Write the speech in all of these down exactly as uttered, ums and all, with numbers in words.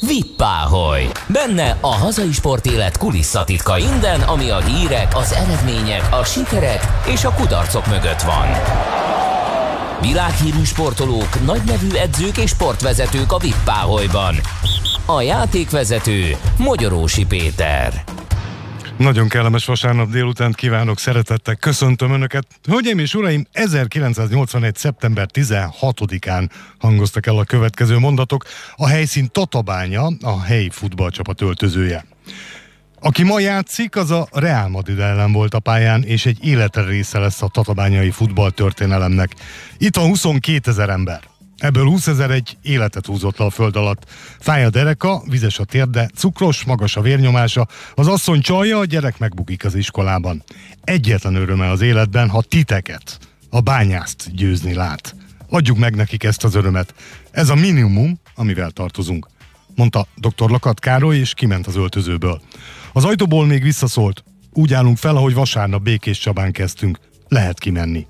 Vippáholy! Benne a hazai sportélet kulisszatitka innen, ami a hírek, az eredmények, a sikerek és a kudarcok mögött van. Világhírű sportolók, nagynevű edzők és sportvezetők a Vippáholyban. A játékvezető Mogyorósi Péter. Nagyon kellemes vasárnap délutánt kívánok, szeretettel köszöntöm Önöket. Hölgyeim és uraim, ezerkilencszáznyolcvanegy. szeptember tizenhatodikán hangoztak el a következő mondatok. A helyszín Tatabánya, a helyi futballcsapat öltözője. Aki ma játszik, az a Real Madrid ellen volt a pályán, és egy életre része lesz a tatabányai futballtörténelemnek. Itt van huszonkétezer ember. Ebből húszezer egy életet húzott le a föld alatt. Fáj a dereka, vizes a térde, cukros, magas a vérnyomása, az asszony csalja, a gyerek megbukik az iskolában. Egyetlen öröme az életben, ha titeket, a bányászt győzni lát. Adjuk meg nekik ezt az örömet. Ez a minimum, amivel tartozunk, mondta doktor Lakat Károly, és kiment az öltözőből. Az ajtóból még visszaszólt: úgy állunk fel, ahogy vasárnap Békés Csabán kezdtünk. Lehet kimenni.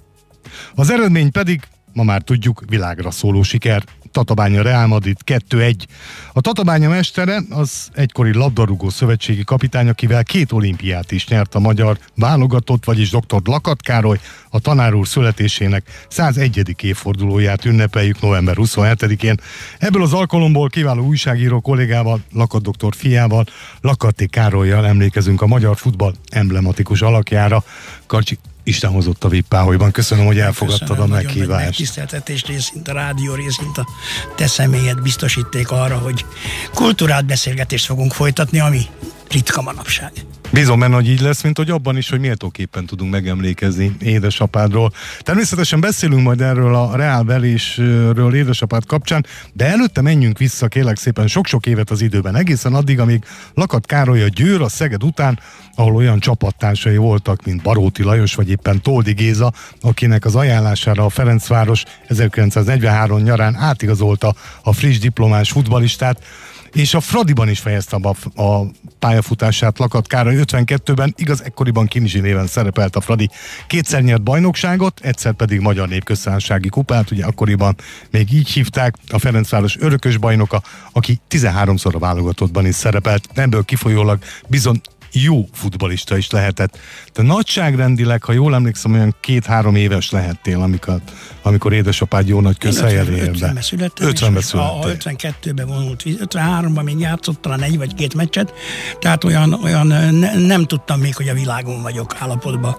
Az eredmény pedig, ma már tudjuk, világra szóló siker. Tatabánya Real Madrid kettő egy. A Tatabánya mestere az egykori labdarúgó szövetségi kapitány, akivel két olimpiát is nyert a magyar válogatott, vagyis doktor Lakat Károly. A tanár úr születésének százegyedik évfordulóját ünnepeljük november huszonhetedikén. Ebből az alkalomból kiváló újságíró kollégával, Lakat doktor fiával, Lakatti Károllyal emlékezünk a magyar futball emblematikus alakjára. Karcsi, Isten hozott a Vippáholyban. Köszönöm, hogy elfogadtad Köszönöm, a meghívást. Megtiszteltetés részint a rádió, részint a te személyed biztosíték arra, hogy kultúrált beszélgetést fogunk folytatni, ami ritka manapság. Bízom benne, hogy így lesz, mint hogy abban is, hogy méltóképpen tudunk megemlékezni édesapádról. Természetesen beszélünk majd erről a Real verésről édesapád kapcsán, de előtte menjünk vissza, kérlek szépen, sok-sok évet az időben, egészen addig, amíg Lakat Károly a Győr, a Szeged után, ahol olyan csapattársai voltak, mint Baróti Lajos, vagy éppen Toldi Géza, akinek az ajánlására a Ferencváros ezerkilencszáznegyvenhárom nyarán átigazolta a friss diplomás futballistát, és a Fradiban is fejezte a, a pályafutását Lakat Károly ötvenkettőben, igaz, ekkoriban Kinizsi néven szerepelt a Fradi. Kétszer nyert bajnokságot, egyszer pedig Magyar Népköztársasági kupát, ugye akkoriban még így hívták, a Ferencváros örökös bajnoka, aki tizenháromszor a válogatottban is szerepelt, ebből kifolyólag bizony jó futballista is lehetett. De nagyságrendileg, ha jól emlékszem, olyan két-három éves lehettél, amikor, amikor édesapád jó nagy közhelyen érde. ötvenben születtem, ötvenben és a ötvenkettőben vonult, ötvenháromban még játszott talán egy vagy két meccset, tehát olyan, olyan ne, nem tudtam még, hogy a világon vagyok állapotban.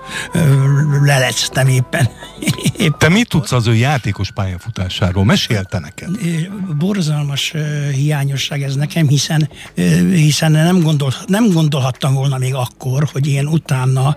Lelectem éppen. éppen. Te mit tudsz az ő játékos pályafutásáról? Mesélte neked? Borzalmas hiányosság ez nekem, hiszen, hiszen nem, gondol, nem gondolhattam volna még akkor, hogy én utána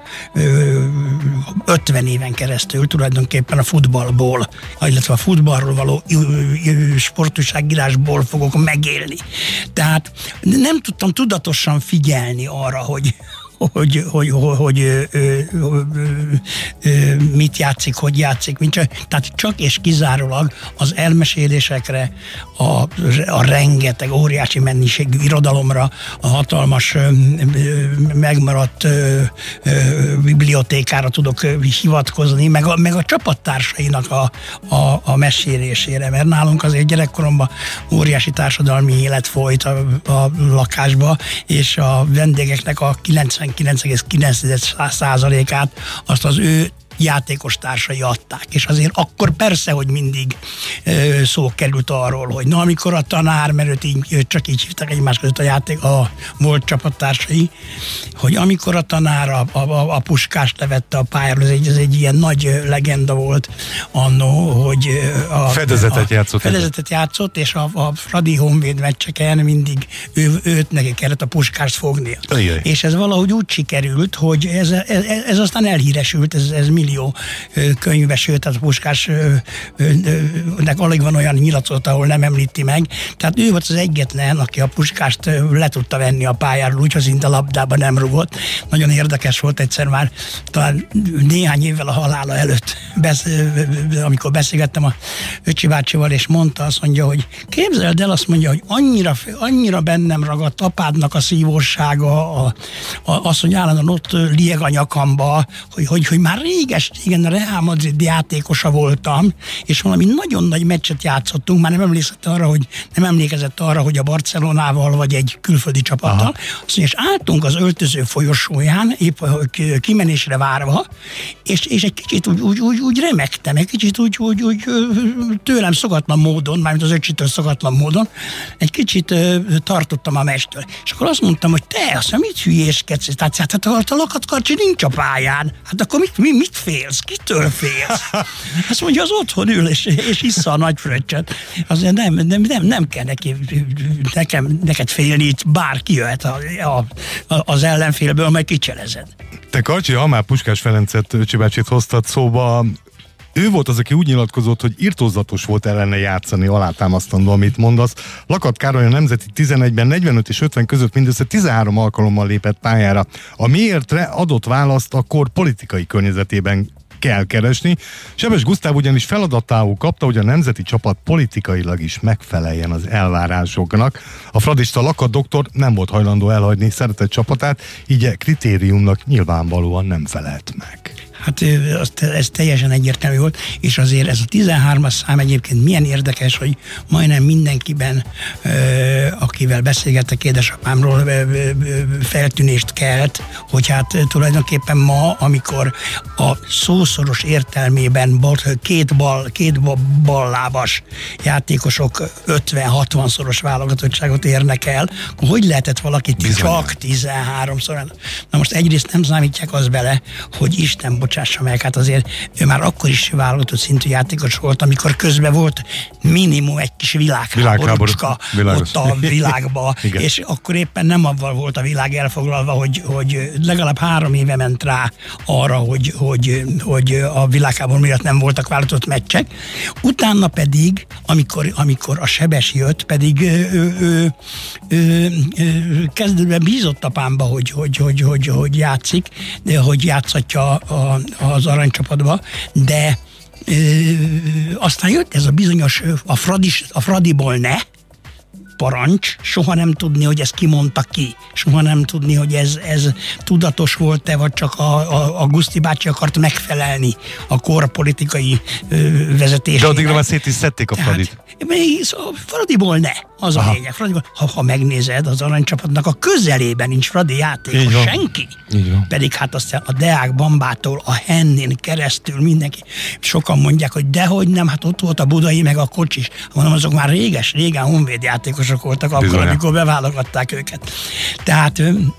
ötven éven keresztül tulajdonképpen a futballból, illetve a futballról való sportújságírásból fogok megélni. Tehát nem tudtam tudatosan figyelni arra, hogy hogy, hogy, hogy, hogy ö, ö, ö, ö, mit játszik, hogy játszik, mint csak, tehát csak és kizárólag az elmesélésekre, a, a rengeteg óriási mennyiségű irodalomra, a hatalmas ö, ö, megmaradt ö, ö, bibliotékára tudok ö, hivatkozni, meg a, meg a csapattársainak a, a, a mesélésére, mert nálunk azért gyerekkoromban óriási társadalmi élet folyt a, a lakásba, és a vendégeknek a kilencvenkilenc egész kilenc százalékát azt az ő játékos társai adták, és azért akkor persze, hogy mindig ö, szó került arról, hogy na, amikor a tanár, mert őt így, őt csak így hívták egymás között a játék, a volt csapattársai, hogy amikor a tanár a, a, a Puskást levette a pályáról, ez egy, ez egy ilyen nagy legenda volt annó, hogy a fedezetet a, játszott. Fedezetet játszott, és a, a Fradi Honvéd meccseken mindig ő, őt neki kellett a Puskást fognia. Ajaj. És ez valahogy úgy sikerült, hogy ez, ez, ez aztán elhíresült, ez, ez millió könyve, sőt, tehát a Puskásnek alig van olyan nyilatkozat, ahol nem említi meg. Tehát ő volt az egyetlen, aki a Puskást le tudta venni a pályáról, úgyhogy szinte labdába nem rugott. Nagyon érdekes volt egyszer már, talán néhány évvel a halála előtt, besz, amikor beszélgettem a öcsi bácsival, és mondta, azt mondja, hogy képzeld el, azt mondja, hogy annyira, annyira bennem ragadt apádnak a szívósága, a, a, az, hogy állandóan ott lieg a nyakamba, hogy, hogy, hogy már régen réges-régen a Real Madrid játékosa voltam, és valami nagyon nagy meccset játszottunk, már nem emlékezett arra, hogy nem emlékezett arra, hogy a Barcelonával vagy egy külföldi csapattal. Azt mondja, és álltunk az öltöző folyosóján, épp kimenésre várva, és, és egy kicsit úgy, úgy, úgy, úgy remektem, egy kicsit úgy, úgy, úgy tőlem szokatlan módon, mármint az öcsitől szokatlan módon, egy kicsit tartottam a mestől. És akkor azt mondtam, hogy te, azt mondja, mit hülyéskedsz? Tehát hát, hát a Lakatkarcsi nincs a pályán. Hát akkor mit, mi, mit félsz? Kitől félsz? Azt mondja, az otthon ül, és, és issza a nagy fröccsöt. Azért nem, nem, nem, nem kell neki, nekem, neked félni, itt bárki jöhet a, a, az ellenfélből, majd kicselezed. Te, Karcsi, ha már Puskás Ferencet, öcsi bácsit hoztad szóba, ő volt az, aki úgy nyilatkozott, hogy irtózatos volt ellene játszani, alátámasztandó, amit mondasz. Lakat Károly a Nemzeti tizenegyben negyvenöt és ötven között mindössze tizenhárom alkalommal lépett pályára. A miértre adott választ akkor politikai környezetében kell keresni. Sebes Gusztáv ugyanis feladatául kapta, hogy a nemzeti csapat politikailag is megfeleljen az elvárásoknak. A fradista Lakat doktor nem volt hajlandó elhagyni szeretett csapatát, így a kritériumnak nyilvánvalóan nem felelt meg. Hát ez teljesen egyértelmű volt, és azért ez a tizenhármas szám egyébként milyen érdekes, hogy majdnem mindenkiben, akivel beszélgettek édesapámról, feltűnést kelt, hogy hát tulajdonképpen ma, amikor a szószoros értelmében két, bal, két ballábas játékosok ötven-hatvan szoros válogatottságot érnek el, akkor hogy lehetett valakit Bizony. csak tizenháromszor? Na most egyrészt nem számítják az bele, hogy Isten bocsássa meg, hát azért ő már akkor is válogatott szintű játékos volt, amikor közben volt minimum egy kis világháborúcska ott a világba, és akkor éppen nem avval volt a világ elfoglalva, hogy, hogy legalább három éve ment rá arra, hogy, hogy, hogy a világháború miatt nem voltak válogatott meccsek. Utána pedig, amikor, amikor a Sebes jött, pedig ő, ő, ő, ő, ő kezdetben bízott apámba, hogy, hogy, hogy, hogy, hogy játszik, de hogy játszatja a az aranycsapatba, de ö, aztán jött ez a bizonyos, a, Fradis, a Fradiból ne parancs, soha nem tudni, hogy ezt kimondta ki, soha nem tudni, hogy ez, ez tudatos volt-e, vagy csak a, a, a Guszti bácsi akart megfelelni a kor politikai vezetésének. De addigra már szét is szedték a Fradit. Szóval Fradiból ne, az Aha. a lényeg. Fradiból, ha, ha megnézed, az aranycsapatnak a közelében nincs Fradi játékos, senki. Pedig hát aztán a Deák Bambától, a Hennén keresztül mindenki. Sokan mondják, hogy dehogy nem, hát ott volt a Budai meg a Kocsis. Mondom, azok már réges, régen honvéd játékosok voltak akkor, Bizony. amikor beválogatták őket. Tehát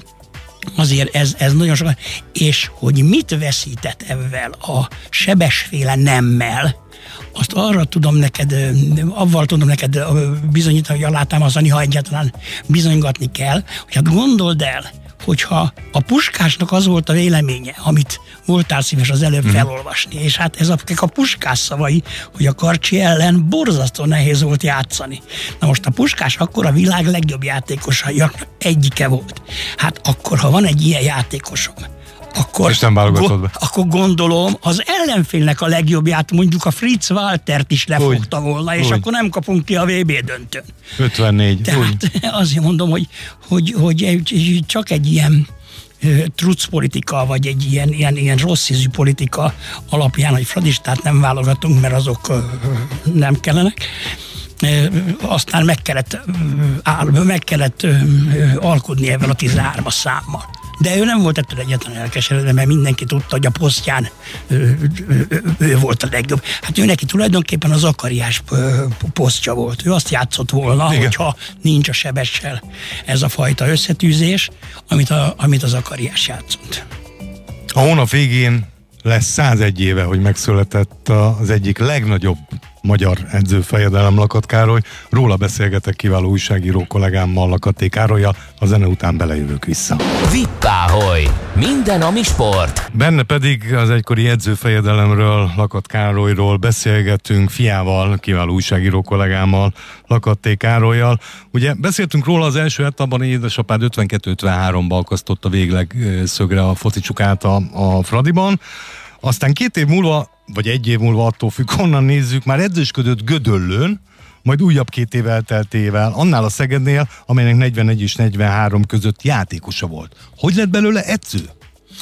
azért ez, ez nagyon sokan. És hogy mit veszített ebben a Sebesféle nemmel, azt arra tudom neked, avval tudom neked bizonyítani, hogy alátámasztani, ha egyáltalán bizonygatni kell, hogy hát gondold el, hogyha a Puskásnak az volt a véleménye, amit voltál szíves az előbb mm. felolvasni, és hát ez a, a Puskás szavai, hogy a Karcsi ellen borzasztó nehéz volt játszani. Na most a Puskás akkor a világ legjobb játékosa egyike volt. Hát akkor, ha van egy ilyen játékosom, Akkor, go- akkor gondolom, az ellenfélnek a legjobbját, mondjuk a Fritz Waltert is lefogta volna, és úgy. akkor nem kapunk ki a vé bé döntőn. ötvennégy. Tehát úgy. azért mondom, hogy, hogy, hogy csak egy ilyen truc politika, vagy egy ilyen, ilyen, ilyen rossz ízű politika alapján, hogy fradistát nem válogatunk, mert azok nem kellenek. Aztán meg kellett, meg kellett alkudni ebben a tizenhármas számmal. De ő nem volt ettől egyáltalán elkeseredve, mert mindenki tudta, hogy a posztján ő, ő, ő, ő volt a legjobb. Hát ő neki tulajdonképpen az Zakariás posztja volt. Ő azt játszott volna, Igen. hogyha nincs a Sebessel ez a fajta összetűzés, amit a, amit a Zakariás játszott. A hónap végén lesz százegy éve, hogy megszületett az egyik legnagyobb magyar edzőfejedelem, Lakat Károly. Róla beszélgetek kiváló újságíró kollégámmal, Lakaté Károllyal. A zene után belejövök vissza. Vippáholy! Minden, ami sport. Benne pedig az egykori edzőfejedelemről, Lakat Károlyról beszélgetünk fiával, kiváló újságíró kollégámmal, Lakaté Károllyal. Ugye beszéltünk róla az első etapban, édesapád ötvenkettő ötvenháromban akasztotta végleg szögre a focicsukát a, a Fradiban. Aztán két év múlva, vagy egy év múlva, attól függ, honnan nézzük, már edzősködött Gödöllőn, majd újabb két év elteltével, annál a Szegednél, amelynek negyvenegy és negyvenhárom között játékosa volt. Hogy lett belőle edző?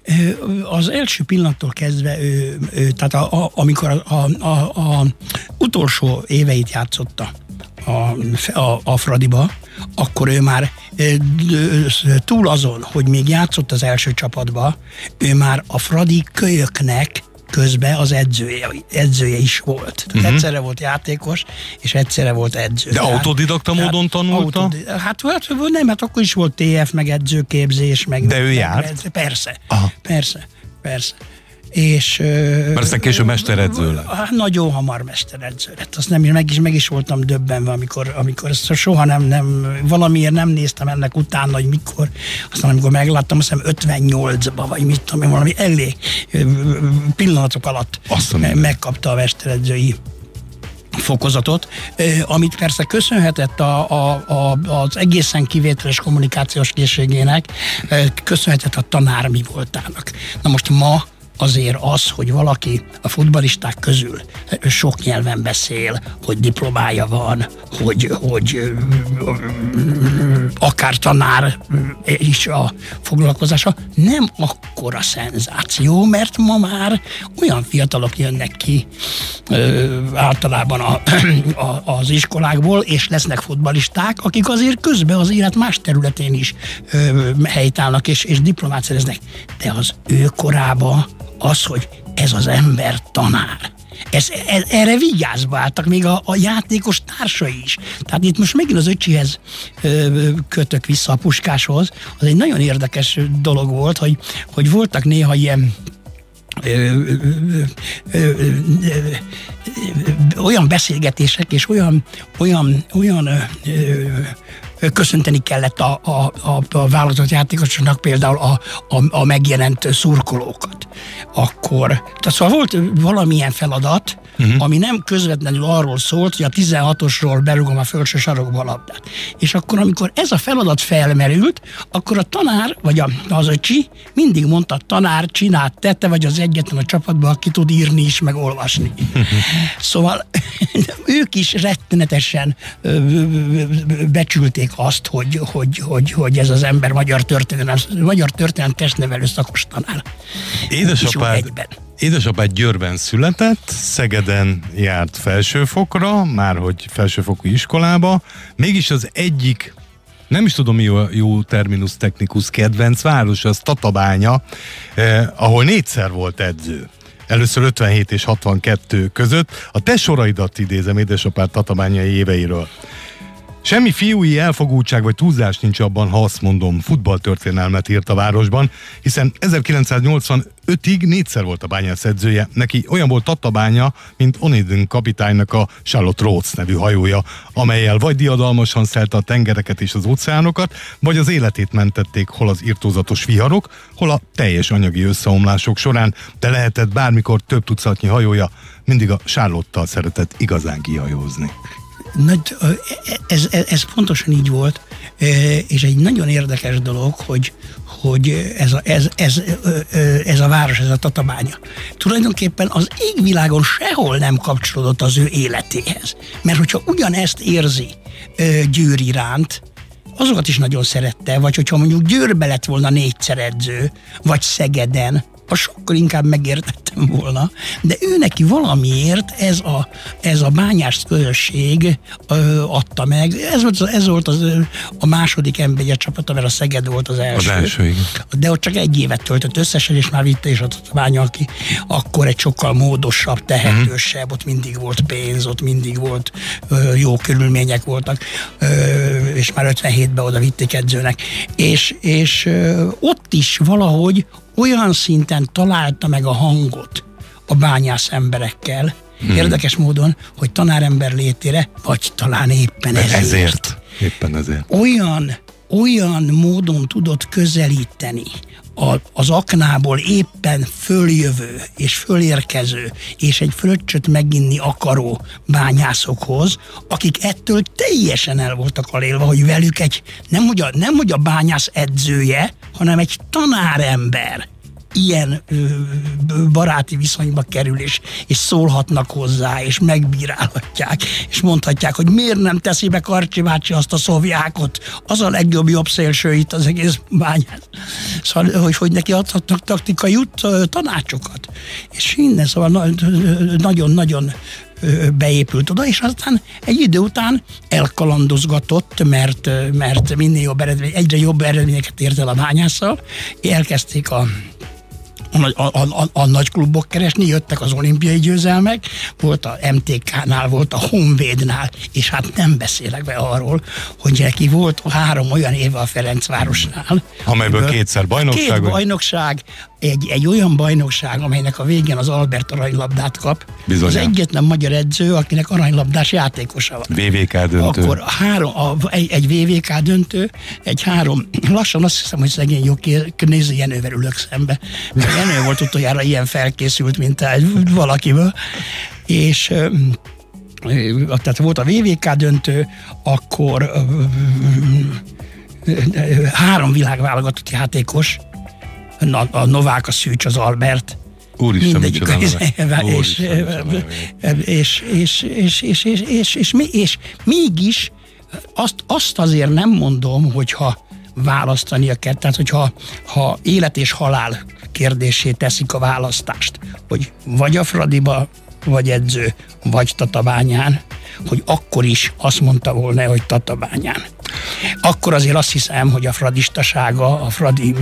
Az első pillanattól kezdve, ő, ő, tehát a, a, amikor a, a, a, a utolsó éveit játszotta a, a, a Fradiba, akkor ő már túl azon, hogy még játszott az első csapatba, ő már a Fradi kölyöknek közben az edzője, edzője is volt. Tehát uh-huh. egyszerre volt játékos, és egyszerre volt edző. De autodidakta módon tanulta? Autodid- hát, hát nem, hát akkor is volt té ef, meg edzőképzés, meg... De ő meg, járt? Meg, persze, Aha. persze, persze. És... Mert aztán később mesteredző lett. Nagyon hamar mesteredző lett. Azt nem, meg, is, meg is voltam döbbenve, amikor, amikor ezt soha nem, nem, valamiért nem néztem ennek utána, hogy mikor, aztán amikor megláttam, azt hiszem ötvennyolcban, vagy mit tudom én, valami elég pillanatok alatt megkapta a mesteredzői fokozatot, amit persze köszönhetett a, a, a, az egészen kivételes kommunikációs készségének, köszönhetett a tanár mi voltának. Na most ma azért az, hogy valaki a futballisták közül sok nyelven beszél, hogy diplomája van, hogy, hogy akár tanár is a foglalkozása, nem akkora szenzáció, mert ma már olyan fiatalok jönnek ki általában a, a, az iskolákból, és lesznek futballisták, akik azért közben az élet más területén is helytállnak, és, és diplomát szereznek. De az ő korában az, hogy ez az ember tanár. Ez, ez, erre vigyázva álltak még a, a játékos társai is. Tehát itt most megint az öcsihez ö, kötök vissza, a Puskáshoz. Az egy nagyon érdekes dolog volt, hogy, hogy voltak néha ilyen Ö, ö, ö, ö, ö, ö, olyan beszélgetések, és olyan, olyan, olyan ö, ö, köszönteni kellett a, a, a, a válogatott játékosoknak például a, a, a megjelent szurkolókat. Akkor, tehát szóval volt valamilyen feladat, uh-huh. ami nem közvetlenül arról szólt, hogy a tizenhatosról berúgom a felső sarokba a labdát. És akkor, amikor ez a feladat felmerült, akkor a tanár, vagy a, az öcsi mindig mondta, tanár, csináld te, te vagy az egyetlen a csapatban, aki tud írni is, meg olvasni. Szóval ők is rettenetesen becsülték azt, hogy, hogy, hogy, hogy ez az ember magyar történelem, magyar történelem testnevelő szakos tanár. Édesapád, édesapád Győrben született, Szegeden járt felsőfokra, márhogy felsőfokú iskolába, mégis az egyik, nem is tudom mi a jó terminus technicus kedvenc város, az Tatabánya, eh, ahol négyszer volt edző. Először ötvenhét és hatvankettő között. A te soraidat idézem édesapád tatabányai éveiről. Semmi fiúi elfogultság vagy túlzás nincs abban, ha azt mondom, futballtörténelmet írt a városban, hiszen ezerkilencszáznyolcvanötig négyszer volt a Bányász edzője. Neki olyan volt Tatabánya, mint Onidin kapitánynak a Charlotte Rhodes nevű hajója, amellyel vagy diadalmasan szelte a tengereket és az óceánokat, vagy az életét mentették hol az irtózatos viharok, hol a teljes anyagi összeomlások során, de lehetett bármikor több tucatnyi hajója, mindig a Charlotte-tal szeretett igazán kihajózni. Nagy, ez, ez, ez pontosan így volt, és egy nagyon érdekes dolog, hogy, hogy ez, a, ez, ez, ez a város, ez a Tatabánya tulajdonképpen az égvilágon sehol nem kapcsolódott az ő életéhez. Mert hogyha ugyanezt érzi Győr iránt, azokat is nagyon szerette, vagy hogyha mondjuk Győrbe lett volna négyszer edző, vagy Szegeden, az sokkal inkább megértettem volna, de ő neki valamiért ez a, ez a bányás közösség ö, adta meg. Ez volt, az, ez volt az, a második en bé egy csapata, mert a Szeged volt az első. Az első, igen. De ott csak egy évet töltött összesen, és már vitte is a Tatabánya, aki akkor egy sokkal módosabb, tehetősebb, ott mindig volt pénz, ott mindig volt ö, jó körülmények voltak, ö, és már ötvenhétben oda vitték edzőnek. És, és ö, ott is valahogy olyan szinten találta meg a hangot a bányász emberekkel, hmm. érdekes módon, hogy tanárember létére, vagy talán éppen ezért. Ezért. Éppen ezért. Olyan, olyan módon tudott közelíteni a, az aknából éppen följövő és fölérkező, és egy fröccsöt meginni akaró bányászokhoz, akik ettől teljesen el voltak alélva, hogy velük egy, nem hogy a, nem hogy a bányász edzője, hanem egy tanárember ilyen baráti viszonyba kerül, és, és szólhatnak hozzá, és megbírálhatják, és mondhatják, hogy miért nem teszi be Karcsi bácsi azt a szovjákot, az a legjobb jobb szélső itt az egész bányán. Szóval, hogy, hogy neki adhatnak taktikai tanácsokat. És minden, szóval nagyon-nagyon beépült oda, és aztán egy idő után elkalandozgatott, mert, mert minél jobb eredmény, egyre jobb eredményeket ért el a bányásszal. Elkezdték a A, a, a, a nagy klubok keresni, jöttek az olimpiai győzelmek, volt a em té ká-nál, volt a Honvédnál, és hát nem beszélek be arról, hogy neki volt három olyan éve a Ferencvárosnál. Amelyből kétszer bajnokság. Két bajnokság, egy, egy olyan bajnokság, amelynek a végén az Albert aranylabdát kap. Bizonyán. Az egyetlen magyar edző, akinek aranylabdás játékosa van. vé vé ká döntő. Akkor három, a, egy, egy vé vé ká döntő, egy három, lassan azt hiszem, hogy szegény Jokér, nézze, Jenővel ülök szembe. Jenő volt utoljára ilyen felkészült, mint egy valakiből. És tehát volt a vé vé ká döntő, akkor három világválogatott játékos, a Novák, a Szűcs, az Albert, Úristen, mit és, és, és, és, és, és, és, és mégis azt, azt azért nem mondom, hogyha választania kell, tehát hogyha ha élet és halál kérdésé teszik a választást, hogy vagy a Fradiba, vagy edző, vagy Tatabányán, hogy akkor is azt mondta volna, hogy Tatabányán. Akkor azért azt hiszem, hogy a fradistasága, a fradi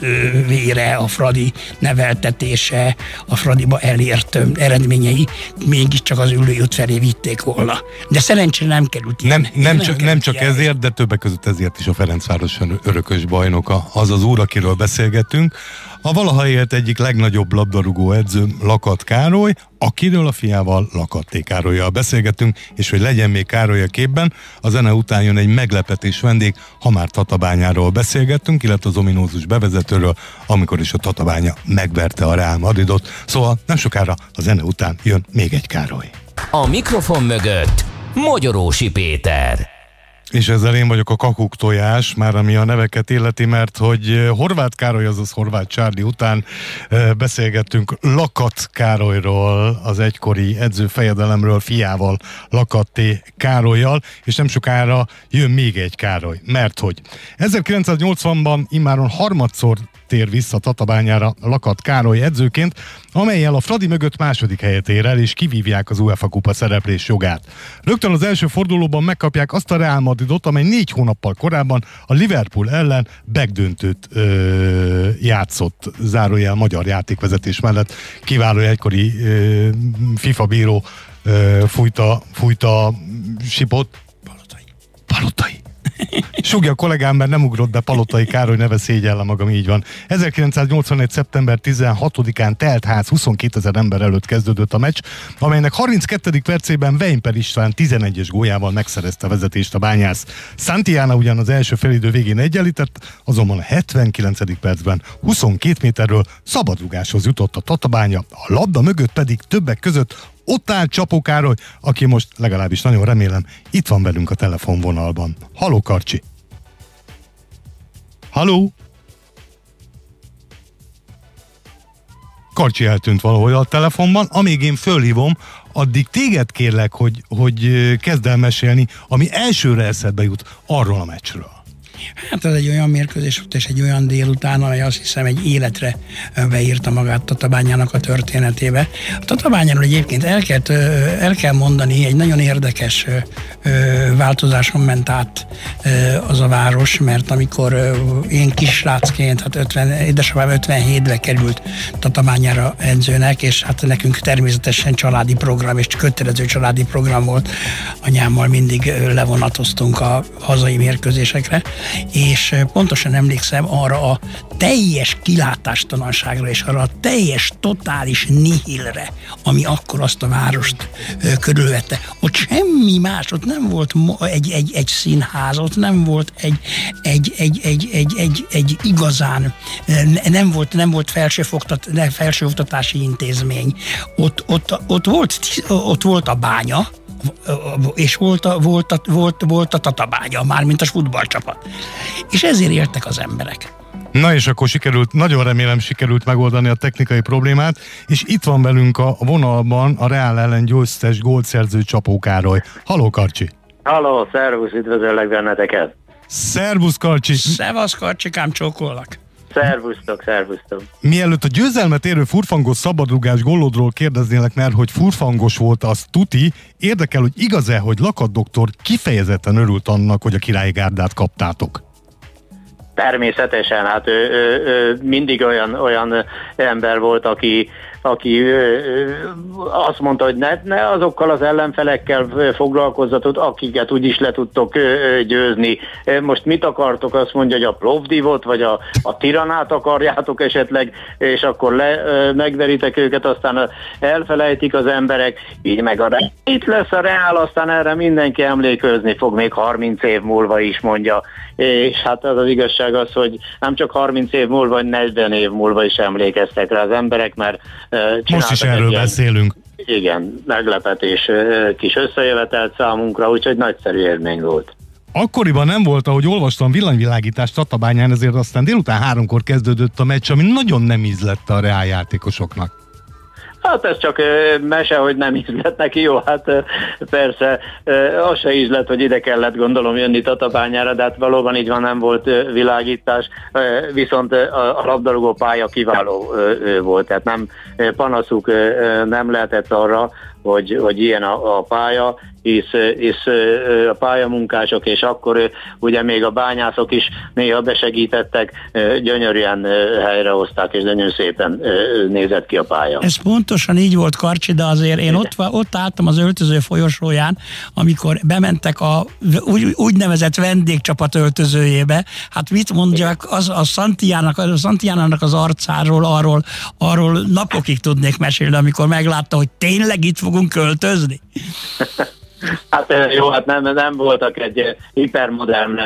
vére, a fradi neveltetése, a fradiba elért eredményei mégiscsak az ülőjút felé vitték volna. De szerencsére nem került ilyen. Nem, nem, nem, csak, nem csak ezért, de többek között ezért is a Ferencváros örökös bajnoka az az úr, akiről beszélgetünk. A valaha élt egyik legnagyobb labdarúgó edző Lakat Károly, akiről a fiával Lakatté Károllyal beszélgetünk, és hogy legyen még Károly a képben, a zene után jön egy meglepetés vendég, ha már Tatabányáról beszélgettünk, illetve az ominózus bevezetőről, amikor is a Tatabánya megverte a Real Madridot. Szóval nem sokára a zene után jön még egy Károly. A mikrofon mögött Mogyorósi Péter. És ezzel én vagyok a kakuk tojás, már ami a neveket illeti, mert hogy Horváth Károly, azaz Horváth Csárli után beszélgettünk Lakat Károlyról, az egykori edzőfejedelemről, fiával, Lakatté Károllyal, és nem sokára jön még egy Károly, mert hogy ezerkilencszáznyolcvanban immáron harmadszor tér vissza Tatabányára Lakat Károly edzőként, amellyel a Fradi mögött második helyet ér el, és kivívják az UEFA kupa szereplés jogát. Rögtön az első fordulóban megkapják azt a Real Madridot, amely négy hónappal korábban a Liverpool ellen backdöntőt ö, játszott, zárójel magyar játékvezetés mellett. Kiváló egykori ö, FIFA bíró ö, fújta, fújta sipot. Palotai. Palotai. Sugja a kollégám, mert nem ugrott be, Palotai Károly neve, szégyellem magam, így van. ezerkilencszáznyolcvanegy. szeptember tizenhatodikán telt ház huszonkétezer ember előtt kezdődött a meccs, amelynek harminckettedik percében Vejnper István tizenegyes góljával megszerezte a vezetést a Bányász. Santillana ugyan az első felidő végén egyenlített, azonban a hetvenkilencedik percben huszonkét méterről szabadrugáshoz jutott a Tatabánya, a labda mögött pedig többek között ott áll Csapó Károly, aki most legalábbis nagyon remélem itt van velünk a telefonvonalban. Halló, Karcsi! Halló! Karcsi eltűnt valahol a telefonban, amíg én fölhívom, addig téged kérlek, hogy, hogy kezd el mesélni, ami elsőre eszedbe jut arról a meccsről. Hát ez egy olyan mérkőzés volt, és egy olyan délután, amely azt hiszem egy életre beírta magát Tatabányának a történetébe. A Tatabányáról egyébként el kell, el kell mondani, egy nagyon érdekes változáson ment át az a város, mert amikor én kisrácként, hát ötven, édesapám ötvenhétbe került Tatabányára edzőnek, és hát nekünk természetesen családi program, és kötelező családi program volt. Anyámmal mindig levonatoztunk a hazai mérkőzésekre, és pontosan emlékszem arra a teljes kilátástalanságra és arra a teljes, totális nihilre, ami akkor azt a várost ö, körülvette. Ott semmi más, ott nem volt egy, egy, egy színház, ott nem volt egy, egy, egy, egy, egy, egy, egy igazán, nem volt, nem volt felsőoktat, felsőoktatási intézmény. Ott, ott, ott, volt, ott volt a bánya, és volt a, volt a, volt, volt a Tatabánya, mármint a futballcsapat. És ezért éltek az emberek. Na és akkor sikerült, nagyon remélem sikerült megoldani a technikai problémát, és itt van velünk a vonalban a Reál ellen győztes gólszerző Csapó Károly. Halló, Karcsi! Halló, szervusz, üdvözöllek benneteket! Szervusz, Karcsi! Szevasz, Karcsikám, csókollak! Szervusztok, szervusztok! Mielőtt a győzelmet érő furfangos szabadrugás gólodról kérdeznélek, mert hogy furfangos volt, az tuti, érdekel, hogy igaz-e, hogy Lakat doktor kifejezetten örült annak, hogy a Királyi Gárdát kaptátok? Természetesen, hát ő, ő, ő mindig olyan, olyan ember volt, aki, aki ő, ő, azt mondta, hogy ne, ne azokkal az ellenfelekkel foglalkozzatok, akiket úgyis le tudtok győzni. Most mit akartok? Azt mondja, hogy a Plovdivot, vagy a, a Tiranát akarjátok esetleg, és akkor le, megveritek őket, aztán elfelejtik az emberek, így meg a itt lesz a Reál, aztán erre mindenki emlékezni fog, még harminc év múlva is, mondja. És hát az az igazság az, hogy nem csak harminc év múlva, vagy negyven év múlva is emlékeztek rá az emberek, mert uh, most is erről ilyen, beszélünk. Igen, meglepetés uh, kis összejövetelt számunkra, úgyhogy nagyszerű élmény volt. Akkoriban nem volt, ahogy olvastam, villanyvilágítás Tatabányán, ezért aztán délután háromkor kezdődött a meccs, ami nagyon nem ízlett a Reál játékosoknak. Hát ez csak mese, hogy nem ízlett neki, jó, hát persze az se ízlett, hogy ide kellett gondolom jönni Tatabányára, de hát valóban így van, nem volt világítás, viszont a labdarúgó pálya kiváló volt, tehát nem panaszuk nem lehetett arra, hogy, hogy ilyen a, a pálya, hisz, hisz a pályamunkások, és akkor ugye még a bányászok is néha besegítettek, gyönyörűen helyrehozták, és nagyon szépen nézett ki a pálya. Ez pontosan így volt, Karcsi, de azért én ott, ott álltam az öltöző folyosóján, amikor bementek a úgy, úgynevezett vendégcsapat öltözőjébe. Hát mit mondjak, az a Santiának, a Santiának az arcáról, arról, arról napokig tudnék mesélni, amikor meglátta, hogy tényleg itt fogunk költözni. Hát jó, hát nem, nem voltak egy hipermodern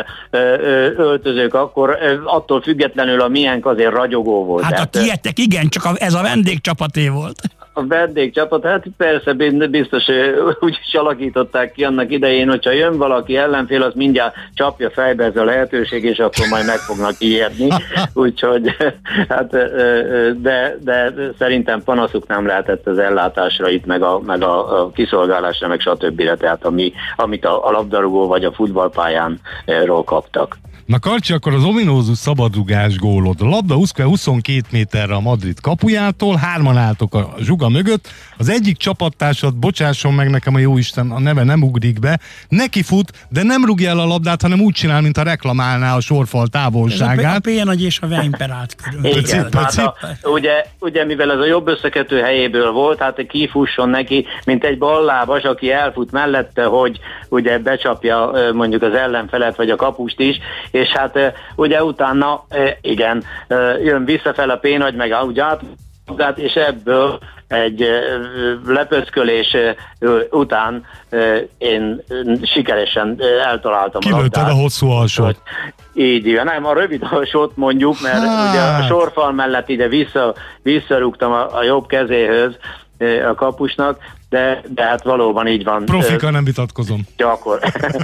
öltözők akkor, attól függetlenül a miénk azért ragyogó volt. Hát a tietek igen, csak a, ez a vendégcsapaté volt. A vendégcsapat, hát persze biztos úgy is alakították ki annak idején, hogyha jön valaki ellenfél, az mindjárt csapja fejbe ez a lehetőség, és akkor majd meg fognak ijedni. Úgyhogy, hát, de, de szerintem panaszuk nem lehetett az ellátásra itt, meg a, meg a, a kiszolgálásra, meg stb. Tehát ami, amit a, a labdarúgó vagy a futballpályánról kaptak. Na Karcsi, akkor az ominózus szabadrugás gólod. A labda huszonkét méterre a Madrid kapujától, hárman álltok a zsuga mögött, az egyik csapattársad, bocsásson meg nekem a jóisten, a neve nem ugrik be, neki fut, de nem rúgja el a labdát, hanem úgy csinál, mint a reklamálná a sorfal távolságát. Ez a P N és a Weinperát körül. Igen, hát a, ugye, ugye mivel ez a jobb összekötő helyéből volt, hát kifusson neki, mint egy ballábas, aki elfut mellette, hogy ugye becsapja mondjuk az ellenfelet, vagy a kapust is, és hát ugye utána, igen, jön visszafel a P-nagy, meg úgy át, és ebből egy lepöckölés után én sikeresen eltaláltam Kilőtted a labdát. a hosszú alsót. Így igen, nem, a rövid alsót mondjuk, mert hát. Ugye a sorfal mellett ide vissza, visszarúgtam a, a jobb kezéhöz a kapusnak, de, de hát valóban így van. Profika, nem vitatkozom. Gyakor.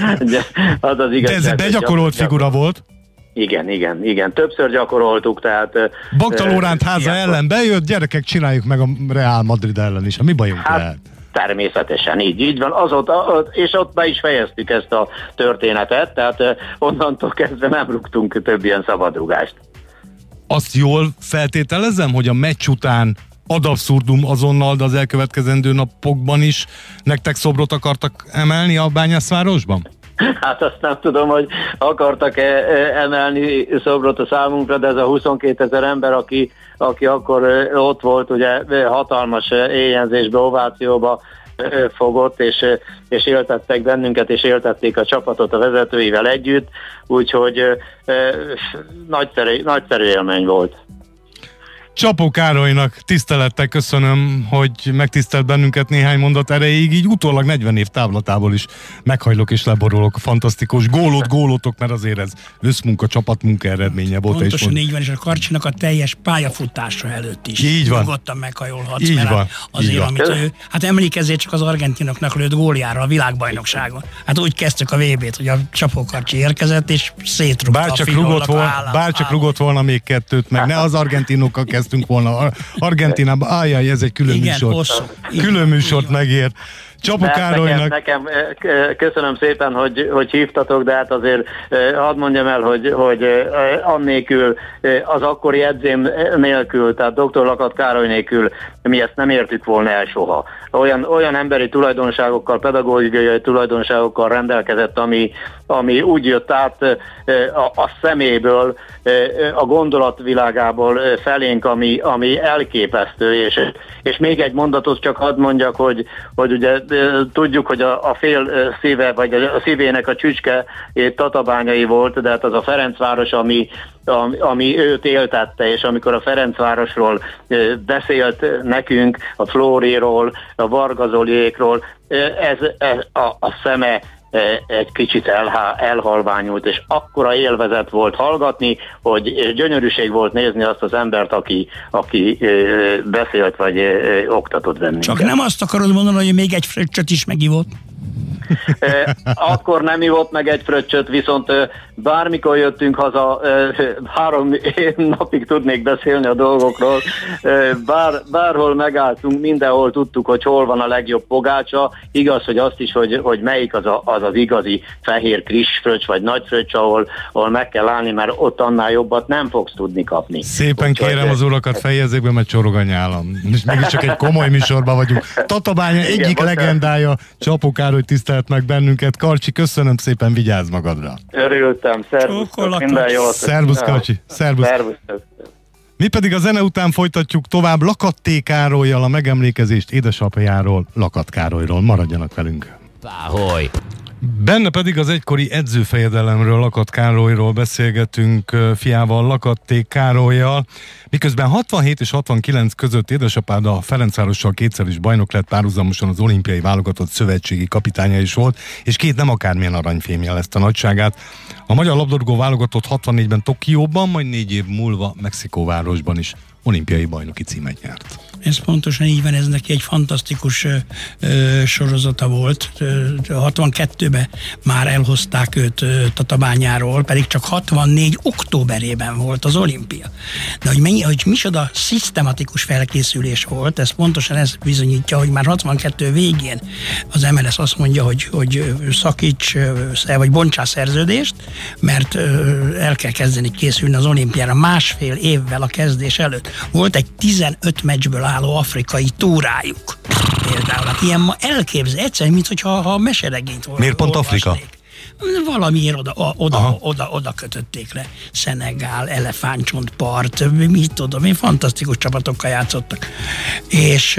az az igazság, de ez egy begyakorolt gyakor... figura volt. Igen, igen, igen. Többször gyakoroltuk, tehát... Bagta Lóránt háza ilyenkor ellen bejött, gyerekek, csináljuk meg a Real Madrid ellen is. Mi bajunk hát, lehet? Természetesen, így, így van. Azóta, és ott be is fejeztük ezt a történetet, tehát onnantól kezdve nem rúgtunk több ilyen szabadrugást. Azt jól feltételezem, hogy a meccs után ad abszurdum azonnal, de az elkövetkezendő napokban is nektek szobrot akartak emelni a Bányászvárosban? Hát azt nem tudom, hogy akartak-e emelni szobrot a számunkra, de ez a huszonkétezer ember, aki, aki akkor ott volt, ugye hatalmas éjjenzésbe, ovációba fogott, és, és éltettek bennünket, és éltették a csapatot a vezetőivel együtt, úgyhogy nagyszerű, nagyszerű élmény volt. Csapó Károlynak tisztelettel köszönöm, hogy megtisztelt bennünket néhány mondat erejéig, így utólag negyven év távlatából is meghajlok és leborulok a fantasztikus gólot, gólotok, mert azért ez összmunka, csapatmunka eredménye volt. Pontosan így van, és a Karcsinak a teljes pályafutása előtt is. Így van. Nyugodtan meghajolhatsz, így mert van. azért, így van. amit ő, hát emlékezzél csak az argentinoknak lőtt góljára a világbajnokságon. Hát úgy kezdtük a vé bét, hogy a Csapó Karcsi érkezett, és szétrugta a Bárcsak Fidolnak rugott, a vol, állám, bárcsak állám. rugott volna még kettőt, meg ne az argentinokkal kezdtünk volna. Argentinában, ájjaj, ez egy külön Igen, műsor. hosszú. Külön műsort megér. Csapó Károlynak... Nekem, nekem köszönöm szépen, hogy, hogy hívtatok, de hát azért hadd mondjam el, hogy, hogy annélkül, az akkori edzém nélkül, tehát doktor Lakat Károly nélkül mi ezt nem értük volna el soha. Olyan, olyan emberi tulajdonságokkal, pedagógiai tulajdonságokkal rendelkezett, ami, ami úgy jött át a, a szeméből, a gondolatvilágából felénk, ami, ami elképesztő. És, és még egy mondatot csak hadd mondjak, hogy, hogy ugye tudjuk, hogy a, a fél szíve, vagy a szívének a csücske Tatabányai volt, de hát az a Ferencváros, ami, ami, ami őt éltette, és amikor a Ferencvárosról beszélt nekünk, a Flóriról, a Varga Zoliékról, ez, ez a, a szeme egy kicsit elhá, elhalványult, és akkora élvezet volt hallgatni, hogy gyönyörűség volt nézni azt az embert, aki, aki beszélt, vagy oktatott bennünket. Csak nem azt akarod mondani, hogy még egy fröccsöt is megivott? Akkor nem ivott meg egy fröccsöt, viszont bármikor jöttünk haza, három napig tudnék beszélni a dolgokról, Bár, bárhol megálltunk, mindenhol tudtuk, hogy hol van a legjobb pogácsa, igaz, hogy azt is, hogy, hogy melyik az, a, az az igazi fehér kris fröccs, vagy nagy fröccs, ahol, ahol meg kell állni, mert ott annál jobbat nem fogsz tudni kapni. Szépen Úgy, kérem az urakat, fejezzék be, mert csorog a nyálam. És mégiscsak egy komoly műsorban vagyunk. Tatabánya egyik Igen, legendája, Csapó Károly tisztelt meg bennünket. Karcsi, köszönöm szépen, vigyázz magadra. Örültem, szervusztok, minden jót. Szervusz, Karcsi, szervusz. Szervusz. Mi pedig a zene után folytatjuk tovább Lakat Károllyal a megemlékezést édesapjáról, Lakat Károlyról. Maradjanak velünk. Páholy. Benne pedig az egykori edzőfejedelemről, Lakat Károlyról beszélgetünk fiával, Lakat Károllyal. Miközben hatvanhét és hatvankilenc között édesapád a Ferencvárossal kétszer is bajnok lett, párhuzamosan az olimpiai válogatott szövetségi kapitánya is volt, és két nem akármilyen aranyfémje ezt a nagyságát. A magyar labdarúgó válogatott hatvannégyben Tokióban, majd négy év múlva Mexikóvárosban is olimpiai bajnoki címet nyert. Ez pontosan így van, ez neki egy fantasztikus ö, ö, sorozata volt. hatvankettőben már elhozták őt ö, Tatabányáról, pedig csak hatvannégy októberében volt az olimpia. De hogy, mennyi, hogy micsoda szisztematikus felkészülés volt, ez pontosan ez bizonyítja, hogy már hatvankettő végén az em el es azt mondja, hogy, hogy szakíts, vagy bontsál szerződést, mert ö, el kell kezdeni készülni az olimpiára másfél évvel a kezdés előtt. Volt egy tizenöt meccsből álló afrikai túrájuk. Például, hát ilyen ma elképzel, egyszerűen, mintha ha meseregényt volna. Miért pont Afrika? Valamiért oda, oda, oda, oda kötötték le. Szenegál, elefántcsontpart, mit tudom én, fantasztikus csapatokkal játszottak. És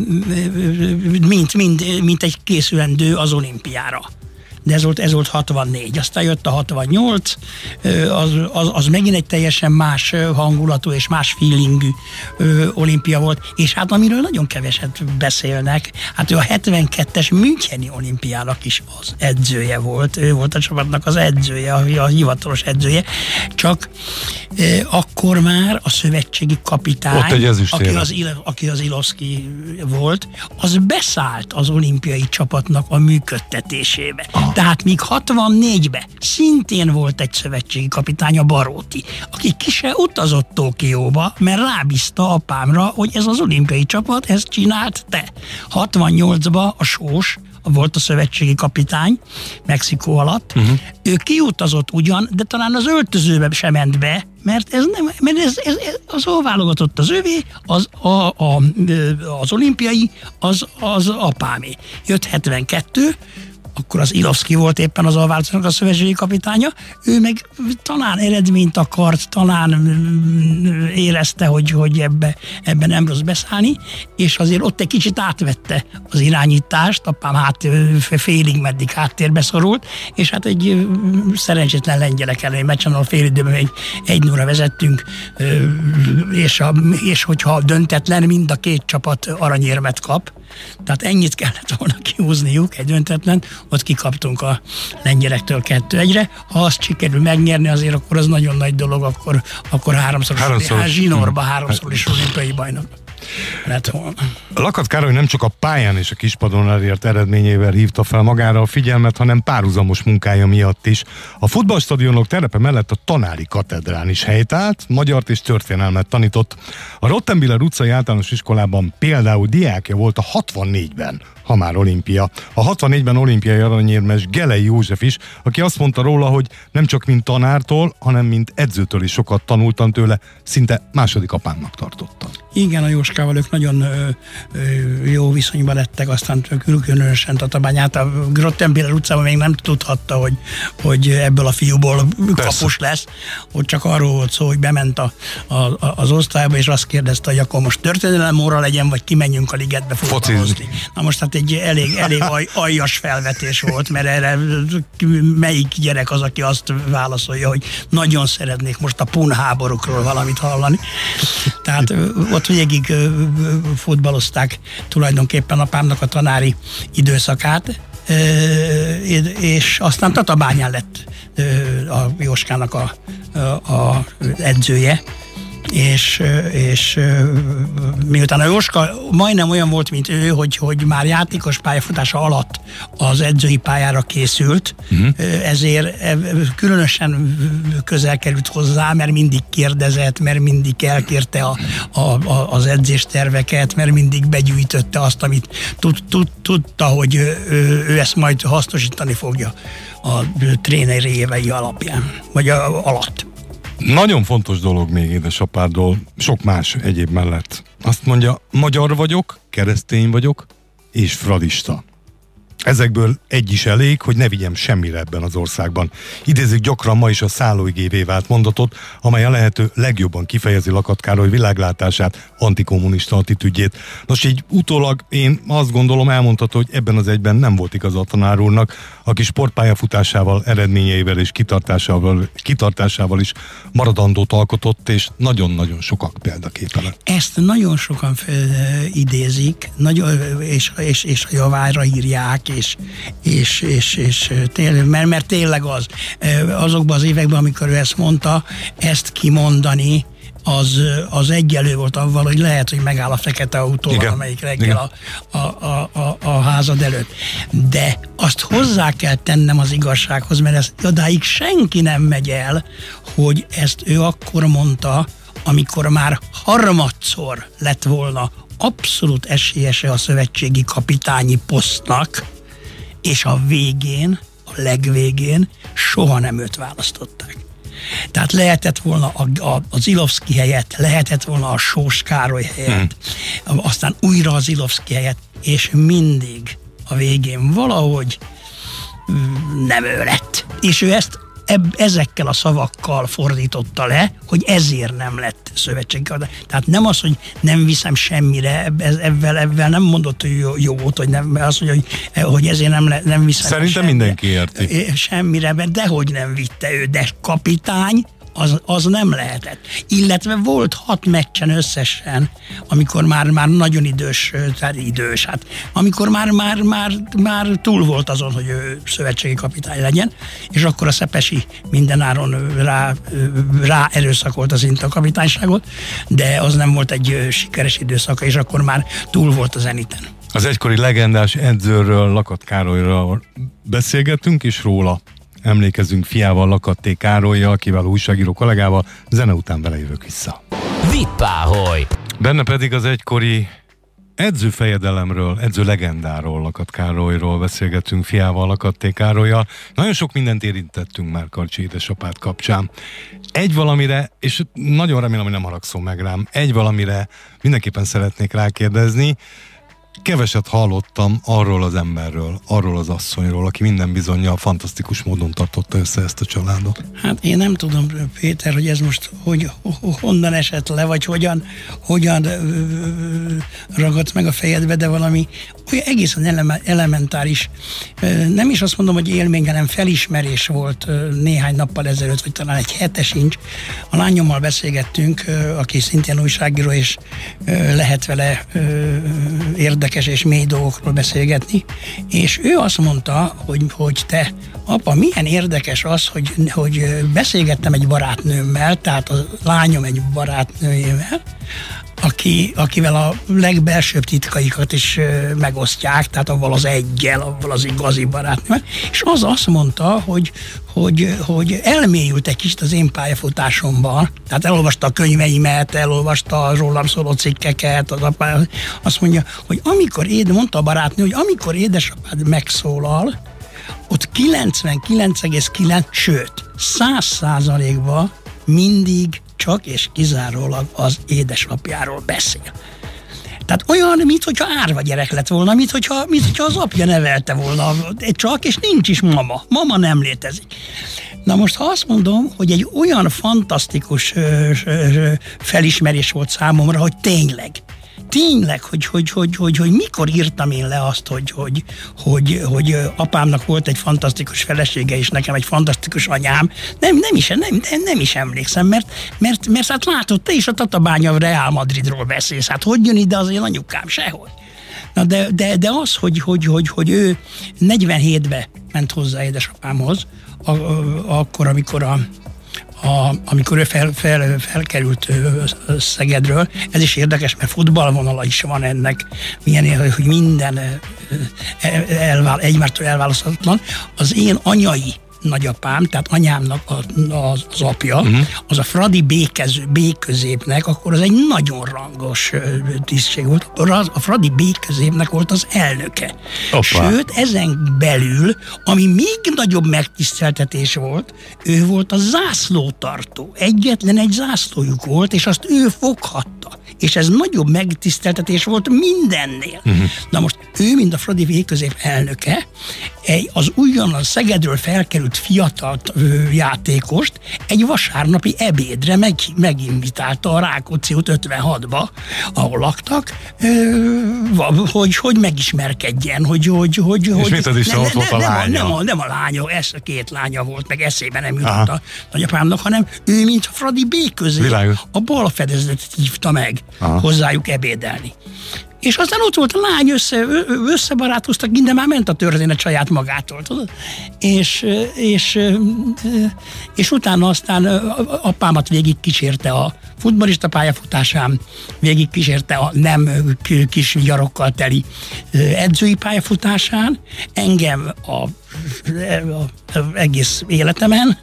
mint, mint, mint egy készülendő az olimpiára. De ez volt, ez volt hatvannégy. Aztán jött a hatvannyolc, az, az, az megint egy teljesen más hangulatú és más feelingű ö, olimpia volt, és hát amiről nagyon keveset beszélnek, hát ő a hetvenkettes Müncheni olimpiának is az edzője volt, ő volt a csapatnak az edzője, a, a hivatalos edzője, csak ö, akkor már a szövetségi kapitány, aki az, aki az Iloszki volt, az beszállt az olimpiai csapatnak a működtetésébe. Ah. Tehát míg hatvannégyben szintén volt egy szövetségi kapitány, a Baróti, aki ki se utazott Tokióba, mert rábízta apámra, hogy ez az olimpiai csapat, ezt csinált te. hatvannyolcban a Sós volt a szövetségi kapitány Mexikó alatt. Uh-huh. Ő kiutazott ugyan, de talán az öltözőbe sem ment be, mert ez nem, mert ez, ez, ez az válogatott az övé, az, a, a, az olimpiai, az, az apámé. Jött hetvenkettő, akkor az Ilovszki volt éppen az Alvárosnak a szövetségi kapitánya, ő meg talán eredményt akart, talán érezte, hogy, hogy ebbe, ebben nem rossz beszállni, és azért ott egy kicsit átvette az irányítást, apám hát félig meddig háttérbe szorult, és hát egy szerencsétlen lengyelek elleni meccsen, ahol fél időben egy, egy nulla vezettünk, és, a, és hogyha döntetlen, mind a két csapat aranyérmet kap, tehát ennyit kellett volna kihúzniuk, egy döntetlen, ott kikaptunk a lengyelektől kettő egyre. Ha azt sikerül megnyerni, azért akkor az nagyon nagy dolog, akkor, akkor háromszoros, háromszoros. Hát zsinórba háromszor is olimpiai bajnok lett volna. Lakath Károly nem csak a pályán és a kispadon elért eredményével hívta fel magára a figyelmet, hanem párhuzamos munkája miatt is. A futballstadionok terepe mellett a tanári katedrán is helytált, magyart és történelmet tanított. A Rottenbiller utcai általános iskolában például diákja volt a hatvannégyben, ha már olimpia. A hatvannégyben olimpiai aranyérmes Gelei József is, aki azt mondta róla, hogy nem csak mint tanártól, hanem mint edzőtől is sokat tanultam tőle, szinte második apámnak tartottam. Igen, a Jóskával ők nagyon ö, ö, jó viszonyban lettek, aztán különösen Tatabányát. A Rottenbiller utcában még nem tudhatta, hogy, hogy ebből a fiúból kapus lesz. Ott csak arról volt szó, hogy bement a, a, az osztályba, és azt kérdezte, hogy akkor most történelem óra legyen, vagy kimenjünk a ligetbe futballozni. Na most hát egy elég, elég aj, aljas felvetés volt, mert erre melyik gyerek az, aki azt válaszolja, hogy nagyon szeretnék most a pun háborúkról valamit hallani. Tehát ott végig futballozták tulajdonképpen apámnak a tanári időszakát, és aztán Tatabányán lett a Jóskának a, a, a edzője, és, és miután a Jóska majdnem olyan volt, mint ő, hogy, hogy már játékos pályafutása alatt az edzői pályára készült, uh-huh. ezért különösen közel került hozzá, mert mindig kérdezett, mert mindig elkérte a, a, a, az edzésterveket, mert mindig begyűjtötte azt, amit tud, tud, tudta, hogy ő, ő ezt majd hasznosítani fogja a tréneri évei alapján, vagy a, alatt. Nagyon fontos dolog még édesapádról, sok más egyéb mellett. Azt mondja, magyar vagyok, keresztény vagyok, és fradista. Ezekből egy is elég, hogy ne vigyem semmire ebben az országban. Idézik gyakran ma is a szállóigévé vált mondatot, amely a lehető legjobban kifejezi Lakath Károly világlátását, antikommunista attitűdjét. Nos, így utólag én azt gondolom, elmondható, hogy ebben az egyben nem volt igaz a tanár úrnak, aki sportpályafutásával, eredményeivel és kitartásával, kitartásával is maradandót alkotott, és nagyon-nagyon sokak példaképpen. Ezt nagyon sokan idézik, nagyon, és, és, és a javára írják, és, és, és, és tényleg, mert, mert tényleg az, azokban az években, amikor ő ezt mondta, ezt kimondani, az, az egyelő volt avval, hogy lehet, hogy megáll a fekete autó Igen. valamelyik reggel a, a, a, a, a házad előtt. De azt hozzá kell tennem az igazsághoz, mert ezt odáig senki nem megy el, hogy ezt ő akkor mondta, amikor már harmadszor lett volna abszolút esélyese a szövetségi kapitányi posztnak, és a végén, a legvégén soha nem őt választották. Tehát lehetett volna a, a, az Ilovszki helyett, lehetett volna a Sós Károly helyett, hmm. aztán újra az Ilovszki helyett, és mindig a végén valahogy nem ő lett. És ő ezt eb, ezekkel a szavakkal fordította le, hogy ezért nem lett szövetségi. Tehát nem az, hogy nem viszem semmire, ebben, ebben nem mondott hogy jó, jó volt, hogy nem, az, hogy, hogy ezért nem, nem viszem Szerintem semmire, mindenki érti. Semmire, de hogy nem vitte ő, de kapitány, Az, az nem lehetett. Illetve volt hat meccsen összesen, amikor már, már nagyon idős, tehát idős, hát amikor már, már, már, már túl volt azon, hogy ő szövetségi kapitány legyen, és akkor a Szepesi mindenáron rá, rá erőszakolt az a kapitányságot, de az nem volt egy sikeres időszaka, és akkor már túl volt a zeniten. Az egykori legendás edzőről, Lakath Károlyról beszélgettünk, és róla emlékezünk fiával, Lakath T. Károllyal, kiváló újságíró kollégával, zene után vele jövök vissza. Vippáholy! Benne pedig az egykori edzőfejedelemről, edző legendáról, Lakath Károlyról beszélgettünk fiával, Lakath T. Károllyal. Nagyon sok mindent érintettünk már Karcsi édesapád kapcsán. Egy valamire, és nagyon remélem, hogy nem haragszom meg rám, egy valamire mindenképpen szeretnék rákérdezni. keveset hallottam arról az emberről, arról az asszonyról, aki minden bizonnyal fantasztikus módon tartotta össze ezt a családot. Hát én nem tudom, Péter, hogy ez most hogy, honnan esett le, vagy hogyan, hogyan ragadt meg a fejedbe, de valami olyan egészen eleme, elementáris, nem is azt mondom, hogy élmény, hanem felismerés volt néhány nappal ezelőtt, vagy talán egy hete sincs. A lányommal beszélgettünk, aki szintén újságíró, és lehet vele érdekes és mély dolgokról beszélgetni, és ő azt mondta, hogy, hogy te, apa, milyen érdekes az, hogy, hogy beszélgettem egy barátnőmmel, tehát a lányom egy barátnőjével, aki, akivel a legbelsőbb titkaikat is megosztják, tehát avval az eggyel, avval az igazi barátnőmmel, és az azt mondta, hogy, hogy, hogy elmélyült egy kicsit az én pályafutásomban, tehát elolvasta a könyveimet, elolvasta a rólam szóló cikkeket, az apá, azt mondja, hogy amikor éd, mondta a barátnő, hogy amikor édesapád megszólal, ott kilencvenkilenc egész kilenc, sőt, száz százalékban mindig csak és kizárólag az édesapjáról beszél. Tehát olyan, mintha árva gyerek lett volna, mintha, mintha az apja nevelte volna, csak, és nincs is mama. Mama nem létezik. Na most, ha azt mondom, hogy egy olyan fantasztikus ö, ö, felismerés volt számomra, hogy tényleg, tényleg, hogy, hogy, hogy, hogy, hogy mikor írtam én le azt, hogy, hogy, hogy, hogy apámnak volt egy fantasztikus felesége, és nekem egy fantasztikus anyám, nem, nem, is, nem, nem, nem is emlékszem, mert, mert, mert hát látod, te is a Tatabánya Real Madridról beszélsz, hát hogy jön ide az én anyukám? Sehogy. Na de, de, de az, hogy, hogy, hogy, hogy ő negyvenhétben ment hozzá édesapámhoz, a, a, akkor, amikor a A, amikor ő fel, fel, felkerült Szegedről, ez is érdekes, mert futballvonala is van ennek, milyen, hogy minden elvál, egymástól elválaszthatatlan. Az én anyai nagyapám, tehát anyámnak a, az, az apja, uh-huh. az a Fradi békező, B-középnek, akkor az egy nagyon rangos tisztség volt. A Fradi B-középnek volt az elnöke. Opa. Sőt, ezen belül, ami még nagyobb megtiszteltetés volt, ő volt a zászlótartó. Egyetlen egy zászlójuk volt, és azt ő foghatta. És ez nagyobb megtiszteltetés volt mindennél. Uh-huh. Na most ő, mint a Fradi B-közép elnöke, az újonnan Szegedről felkerült fiatal játékost egy vasárnapi ebédre meg, meginvitálta a Rákóczi út ötvenhatba, ahol laktak, hogy, hogy megismerkedjen, hogy... hogy, hogy és hogy, mit ad is ne, ott ne, volt a nem, lánya? Nem a, nem a lánya, ez a két lánya volt, meg eszébe nem jutott a nagyapámnak, hanem ő, mint a Fradi B-közé, a bal fedezetet hívta meg. Aha. hozzájuk ebédelni. És aztán ott volt a lány, össze, összebarátoztak, minden már ment a történet saját magától, tudod? És, és, és utána aztán apámat végig kísérte a futballista pályafutásán, végig kísérte a nem kis vigyarokkal teli edzői pályafutásán, engem a, a, a egész életemen,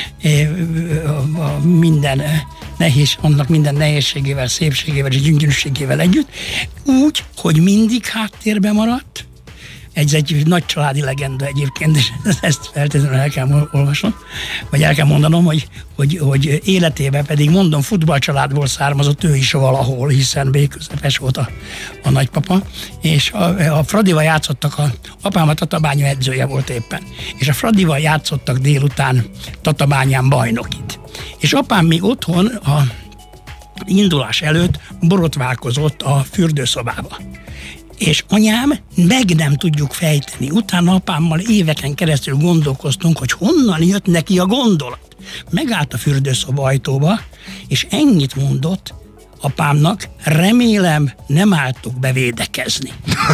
a, a minden nehéz, annak minden nehézségével, szépségével és gyönyörűségével együtt, úgy, hogy mindig háttérben maradt. Ez egy nagy családi legenda egyébként, és ezt feltétlenül el kell olvasnom, vagy el kell mondanom, hogy, hogy, hogy életében pedig, mondom, futballcsaládból származott ő is valahol, hiszen B-közepes volt a, a nagypapa, és a, a Fradival játszottak, a apám a Tatabánya edzője volt éppen, és a Fradival játszottak délután Tatabányán bajnokit. És apám még otthon a indulás előtt borotválkozott a fürdőszobába. És anyám, meg nem tudjuk fejteni. Utána apámmal éveken keresztül gondolkoztunk, hogy honnan jött neki a gondolat. Megállt a fürdőszoba ajtóba, és ennyit mondott apámnak, remélem nem álltok bevédekezni.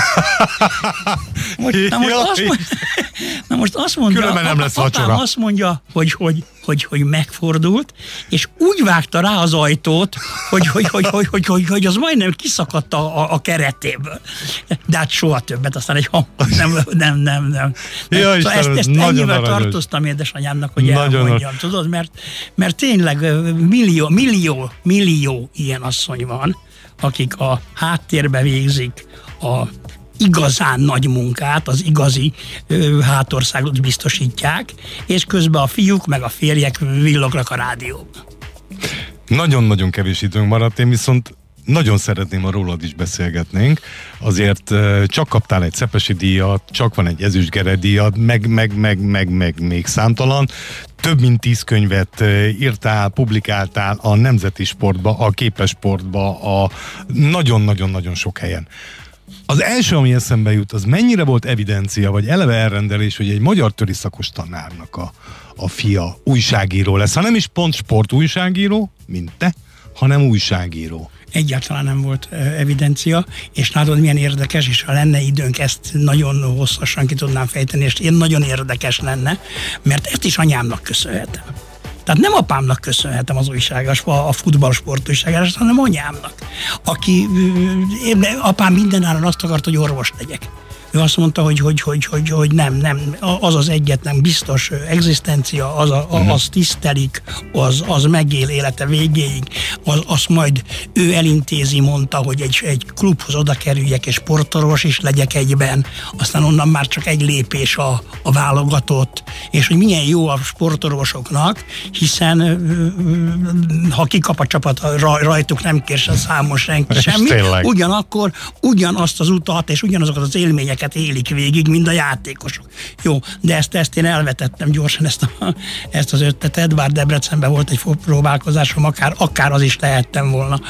Most, na, most azt mondja, na most azt mondja, nem lesz apám azt mondja, hogy, hogy, hogy, hogy megfordult, és úgy vágta rá az ajtót, hogy, hogy, hogy, hogy, hogy, hogy, hogy az majdnem kiszakadt a, a, a keretéből. De hát soha többet, aztán egy ha, nem, nem, nem, nem. Ja, szóval ezt, ezt ennyivel tartoztam édesanyámnak, hogy nagyon elmondjam, tudod, mert, mert tényleg millió, millió, millió ilyen asszony van, akik a háttérbe végzik a igazán nagy munkát, az igazi ö, hátországot biztosítják, és közben a fiúk meg a férjek villognak a rádióban. Nagyon-nagyon kevés időnk maradt, én viszont nagyon szeretném, ha rólad is beszélgetnénk. Azért csak kaptál egy Szepesi díjat, csak van egy ezüstgere díjad, meg, meg, meg, meg, meg még számtalan. Több mint tíz könyvet írtál, publikáltál a nemzeti sportba, a képes sportba, a nagyon-nagyon-nagyon sok helyen. Az első, ami eszembe jut, az mennyire volt evidencia, vagy eleve elrendelés, hogy egy magyar töri szakos tanárnak a, a fia újságíró lesz. Ha nem is pont sport újságíró, mint te, hanem újságíró. Egyáltalán nem volt evidencia, és látod, milyen érdekes, és ha lenne időnk, ezt nagyon hosszasan ki tudnám fejteni, és én nagyon érdekes lenne, mert ezt is anyámnak köszönhetem. Tehát nem apámnak köszönhetem az újságás, a futballsport újságás, hanem anyámnak, aki, én, apám mindenáron azt akart, hogy orvos legyek. Ő azt mondta, hogy, hogy, hogy, hogy, hogy nem, nem, az az egyetlen biztos egzisztencia, az, a, az tisztelik, az, az megél élete végéig, az, azt majd ő elintézi, mondta, hogy egy, egy klubhoz oda kerüljek, és sportorvos is legyek egyben, aztán onnan már csak egy lépés a, a válogatott, és hogy milyen jó a sportorvosoknak, hiszen ha kikap a csapat, rajtuk nem kér se számon senki semmi, ugyanakkor ugyanazt az utat, és ugyanazokat az élményeket élik végig, mint a játékosok. Jó, de ezt, ezt én elvetettem gyorsan, ezt, a, ezt az ötletet, bár Debrecenben volt egy próbálkozásom, akár, akár az is lehettem volna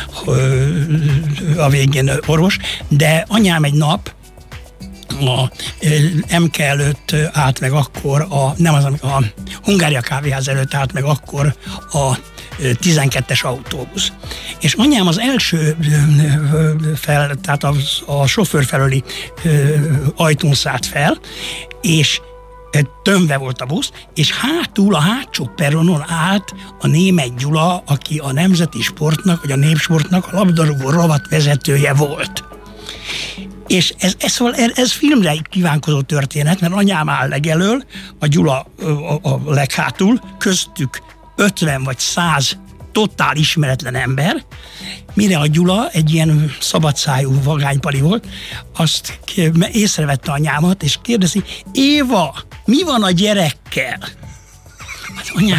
a végén orvos, de anyám egy nap a em ká előtt állt meg akkor, a, nem az, a Hungária kávéház előtt állt meg akkor a tizenkettes autóbusz. És anyám az első fel, tehát a, a sofőr felőli ajtón szállt fel, és tömve volt a busz, és hátul a hátsó peronon állt a Németh Gyula, aki a nemzeti sportnak, vagy a népsportnak a labdarúgó rovat vezetője volt. És ez, ez, ez, ez filmre kívánkozó történet, mert anyám áll legelől, a Gyula a, a leghátul, köztük ötven vagy száz totál ismeretlen ember, mire a Gyula egy ilyen szabadszájú vagánypali volt, azt észrevette anyámat, és kérdezi, Éva, mi van a gyerekkel? Hát anyám,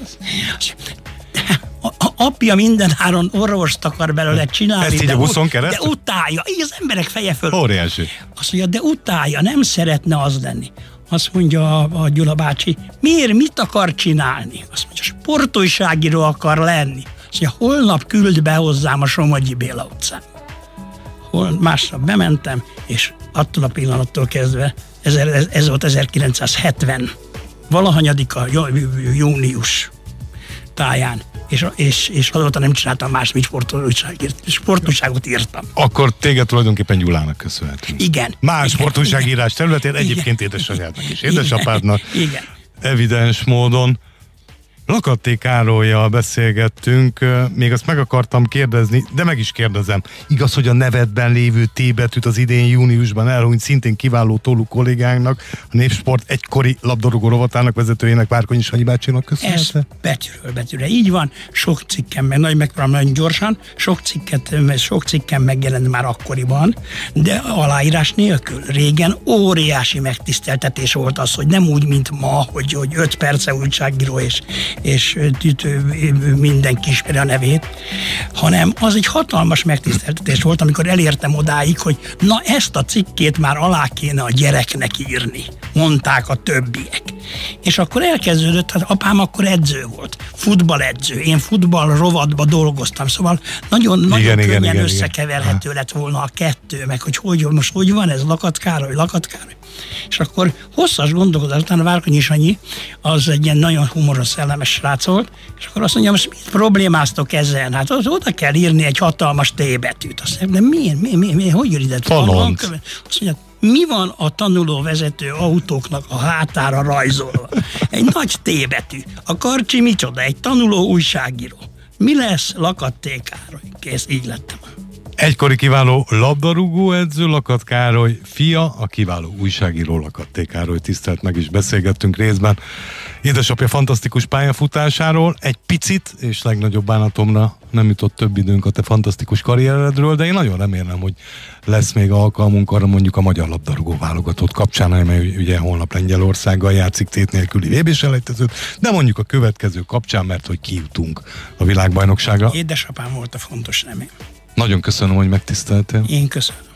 a, a apja mindenáron orvost akar belőle csinálni. Ezt így a buszon de utálja, így az emberek feje föl. Óriási. Azt mondja, de utálja, nem szeretne az lenni. Azt mondja a, a Gyula bácsi, miért, mit akar csinálni? Azt mondja, sportújságíró akar lenni. Azt mondja, holnap küld be hozzám a Somogyi Béla utcán. Hol, másnap bementem, és attól a pillanattól kezdve, ez, ez, ez volt ezerkilencszázhetven, valahanyadika június táján, és, és, és azóta nem csináltam más, mint sportújságot írtam. Akkor téged tulajdonképpen Gyulának köszönhetünk. Igen. Más sportújságírás területén, egyébként édesanyádnak is, édesapádnak. Igen. Evidens módon. Lakatté Károllyal beszélgettünk, még azt meg akartam kérdezni, de meg is kérdezem. Igaz, hogy a nevedben lévő T betűt az idén júniusban elhunyt szintén kiváló tólú kollégánknak, a Népsport egykori labdarúgó rovatának vezetőjének, Várkonyi Sanyi bácsinak köszönhető? Ez betűről betűre. Így van, sok cikkem, meg nagy megpróbálom nagyon gyorsan, sok cikket, sok cikkem megjelent már akkoriban, de aláírás nélkül. Régen óriási megtiszteltetés volt az, hogy nem úgy, mint ma, hogy, hogy öt perce újságíró és és mindenki ismeri a nevét, hanem az egy hatalmas megtiszteltetés volt, amikor elértem odáig, hogy na ezt a cikkét már alá kéne a gyereknek írni, mondták a többiek. És akkor elkezdődött, hát apám akkor edző volt, futballedző, én futball rovatba dolgoztam, szóval nagyon, igen, nagyon igen, könnyen igen, összekeverhető igen. lett volna a kettő, meg hogy, hogy most hogy van ez, Lakath Károly, Lakath Károly. És akkor hosszas gondolkodás után a Várkonyi Sanyi az egy ilyen nagyon humoros, szellemes srác volt, és akkor azt mondja, most mit problémáztok ezzel? Hát az oda kell írni egy hatalmas T betűt. Azt mondja, de miért, miért, miért, miért hogy jön ide? Azt mondja, mi van a tanulóvezető autóknak a hátára rajzolva? Egy nagy T betű. A Karcsi micsoda? Egy tanuló újságíró. Mi lesz? Lakath T. Károly. Kész, így lettem. Egykori kiváló labdarúgó edző Lakath Károly fia, a kiváló újságíró Lakath T. Károly, tisztelt, meg is beszélgettünk részben édesapja fantasztikus pályafutásáról, egy picit, és legnagyobb bánatomra nem jutott több időnk a te fantasztikus karrieredről, de én nagyon remélem, hogy lesz még alkalmunk arra mondjuk a magyar labdarúgó válogatott kapcsán, amely ugye holnap Lengyelországgal játszik tét nélküli vé bés elejtezőt, de mondjuk a következő kapcsán, mert hogy kijutunk a világbajnokságra. Édesapám volt a fontos, nem én. Nagyon köszönöm, hogy megtiszteltél. Én köszönöm.